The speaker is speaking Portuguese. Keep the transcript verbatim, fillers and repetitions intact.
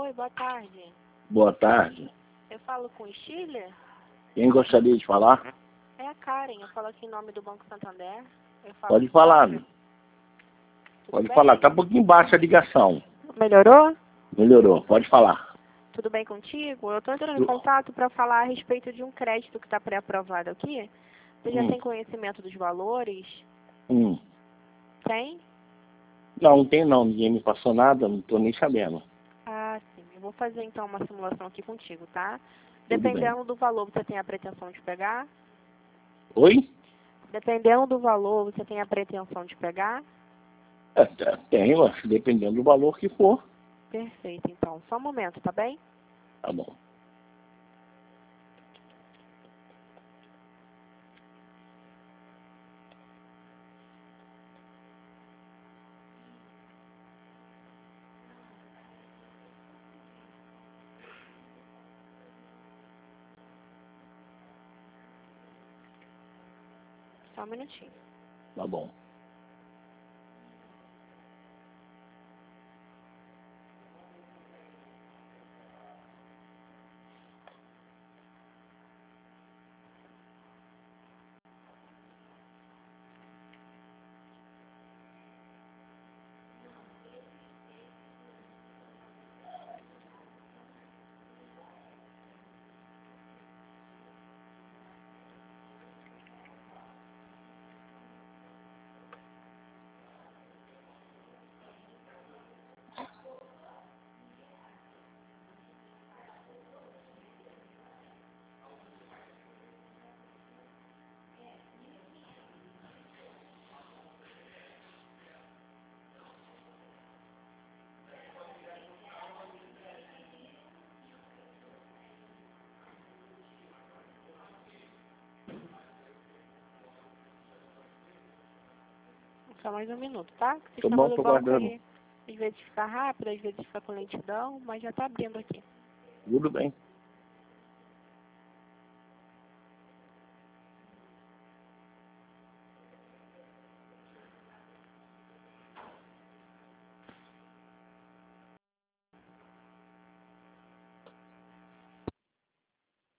Oi, boa tarde. Boa tarde. Eu falo com o Stiller? Quem gostaria de falar? É a Karen, eu falo aqui em nome do Banco Santander. Eu falo Pode com falar, você. meu. Tudo Pode bem? falar. Tá um pouquinho baixa a ligação. Melhorou? Melhorou. Pode falar. Tudo bem contigo? Eu estou entrando em Tu- contato para falar a respeito de um crédito que está pré-aprovado aqui. Você já Hum. tem conhecimento dos valores? Hum. Tem? Não, não tem não. Ninguém me passou nada. Não tô nem sabendo. Ah, sim. Eu vou fazer então uma simulação aqui contigo, tá? Tudo bem. Dependendo do valor, você tem a pretensão de pegar? Oi? Dependendo do valor, você tem a pretensão de pegar? É, tá- tenho, acho, dependendo do valor que for. Perfeito, então. Só um momento, tá bem? Tá bom. Só um minutinho. Tá bom. Só mais um minuto, tá? O Tá sistema bom, do tô banco guardando. aí, às vezes fica rápido, às vezes fica com lentidão, mas já tá abrindo aqui. Tudo bem.